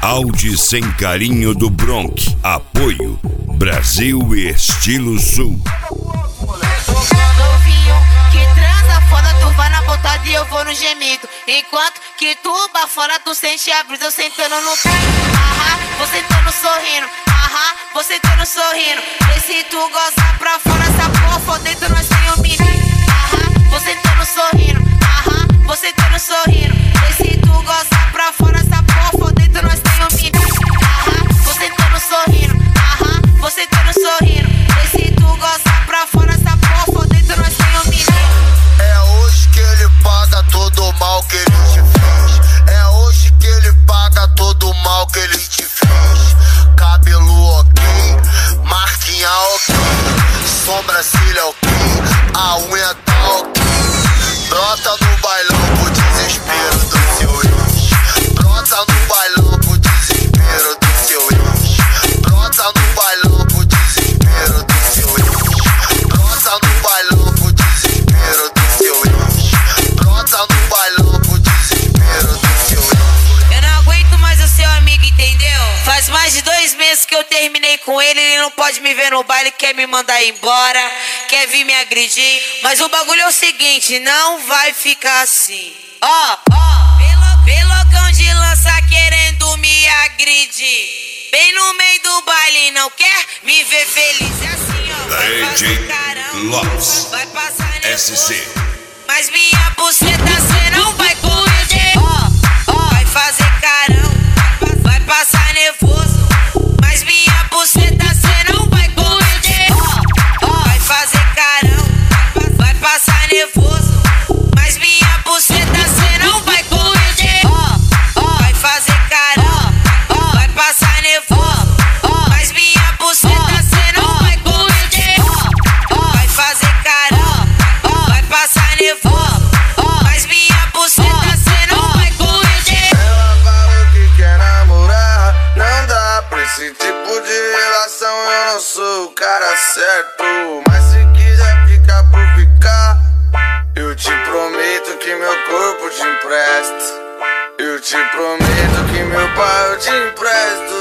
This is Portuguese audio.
Audi sem carinho do Bronx. Apoio Brasil e Estilo Sul. Novinho que transa foda, tu vai na botada e eu vou no gemido. Enquanto que tu bafora, tu sente a brisa, eu sentando no pé. Aham, vou sentando sorrindo. Aham, vou sentando sorrindo. Vê se tu goza pra fora, essa porra for dentro, nós tem um menino. Aham, vou sentando sorrindo. Aham, vou sentando sorrindo. Vê se tu goza pra fora, essa porra for dentro, nós tem um menino. Aham, vou sentando sorrindo. Aham, vou sentando sorrindo. Vê se tu goza pra fora, essa porra for dentro, nós tem um menino. É hoje que ele paga todo o mal que ele te fez. É hoje que ele paga todo o mal que ele te fez. Cabelo ok, marquinha ok, sobrancelha ok, a unha tá ok. Brota no bailão pro desespero do seu ex. Brota no bailão pro desespero do seu ex. Brota no bailão pro desespero do seu ex. Brota no bailão pro desespero do seu ex. Brota no bailão pro desespero do seu ex. Eu não aguento mais o seu amigo, entendeu? Faz mais de 2 meses que eu terminei com ele. Ele não pode me ver no baile, quer me mandar embora, quer vir me agredir. Mas o bagulho é o seguinte, não vai ficar assim. Pelocão de lança querendo me agredir. Bem no meio do baile, não quer me ver feliz. É assim, ó. Vai fazer carão, Lopes, vai passar nervoso. SC. Mas minha buceta cê não vai corrigir. Vai fazer carão, vai passar nervoso. Mas minha buceta cê não vai corrigir. Vai fazer carão, vai passar nervoso. Mas minha buceta cê não vai corrigir. Vai fazer carão, vai passar nervoso. Mas minha buceta cê não vai corrigir. Vai fazer carão, vai passar nervoso. Mas minha buceta cê não vai corrigir. Ela falou que quer namorar, não dá pra esse tipo de relação. Eu não sou o cara certo, mas se quiser ficar por ficar, eu te prometo que meu corpo te empresto. Eu te prometo que meu pai eu te empresto.